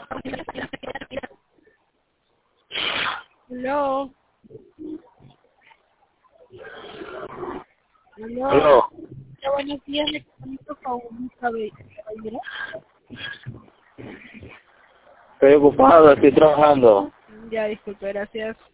Hello. Hello. Aló, Hola, buenos días, me comunico con un caballero. estoy ocupado, estoy trabajando. Ya, disculpe, gracias.